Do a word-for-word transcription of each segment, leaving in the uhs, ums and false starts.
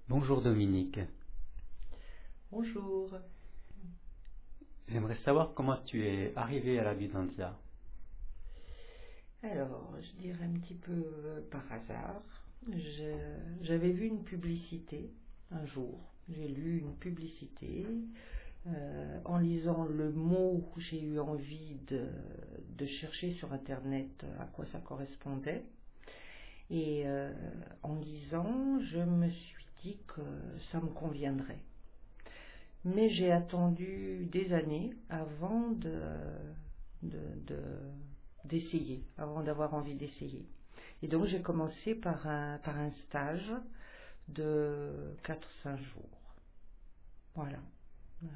Bonjour Dominique. Bonjour. J'aimerais savoir comment tu es arrivé à la Biodanza. Alors, je dirais un petit peu euh, par hasard. Je- J'avais vu une publicité un jour. J'ai lu une publicité. Euh, en lisant le mot, j'ai eu envie de, de chercher sur Internet à quoi ça correspondait. Et euh, en lisant, je me suis dit que ça me conviendrait. Mais j'ai attendu des années avant de, de, de- d'essayer, avant d'avoir envie d'essayer. Et donc j'ai commencé par un, par un stage de quatre cinq jours. Voilà. Euh,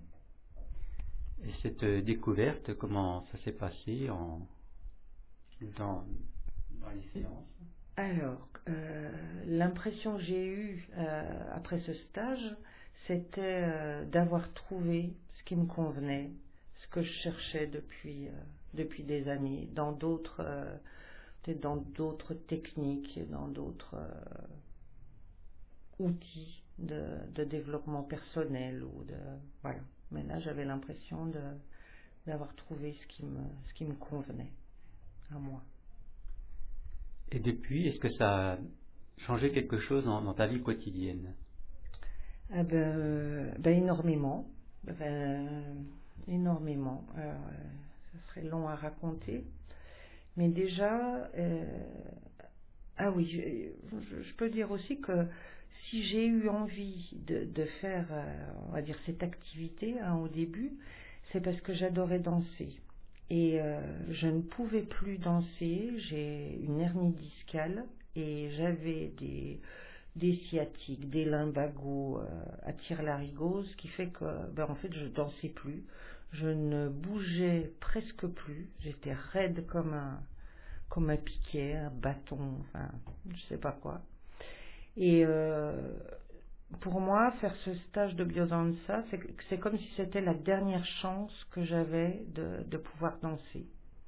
Et cette euh, découverte, comment ça s'est passé en, dans, dans les séances? Alors, euh, l'impression que j'ai eue euh, après ce stage, c'était euh, d'avoir trouvé ce qui me convenait, ce que je cherchais depuis, euh, depuis des années, dans d'autres, euh, peut-être dans d'autres techniques, dans d'autres euh, outils de, de développement personnel ou de voilà. Mais là, j'avais l'impression de d'avoir trouvé ce qui me ce qui me convenait à moi. Et depuis, est-ce que ça a changé quelque chose dans, dans ta vie quotidienne? Ah ben, euh, ben énormément, ben, énormément. Alors, euh, ça serait long à raconter, mais déjà, euh, ah oui, je, je- je peux dire aussi que si j'ai eu envie de, de faire, euh, on va dire cette activité hein, au début, c'est parce que j'adorais danser. Et euh, je ne pouvais plus danser, j'ai une hernie discale et j'avais des des sciatiques, des lumbagos euh, à tire-larigot, ce qui fait que, ben, en fait, je dansais plus, je ne bougeais presque plus, j'étais raide comme un, comme un piquet, un bâton, enfin, je sais pas quoi. Et euh, pour moi, faire ce stage de biodanza, c'est c'est comme si c'était la dernière chance que j'avais de, de pouvoir danser.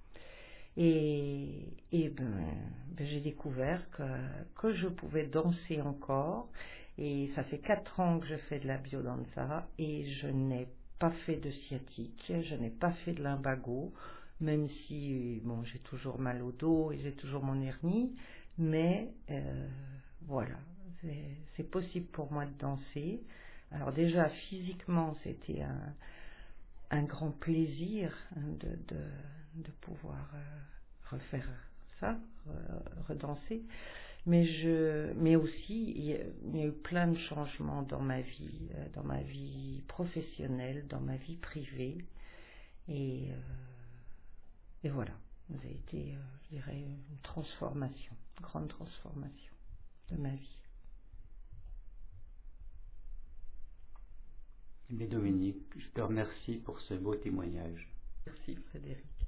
Et, et ben, ben, j'ai découvert que, que je pouvais danser encore. Et ça fait quatre ans que je fais de la biodanza et je n'ai pas fait de sciatique, je n'ai pas fait de lumbago, même si bon, j'ai toujours mal au dos et j'ai toujours mon hernie. Mais euh, voilà, c'est c'est possible pour moi de danser. Alors déjà, physiquement, c'était un, un grand plaisir hein, de, de, de pouvoir euh, refaire ça, re- redanser. Mais je, mais aussi, il y, a, il y a eu plein de changements dans ma vie, euh, dans ma vie professionnelle, dans ma vie privée. Et, euh, et voilà, ça a été, euh, je dirais, une transformation, une grande transformation de ma vie. Mais Dominique, je te remercie pour ce beau témoignage. Merci Frédéric.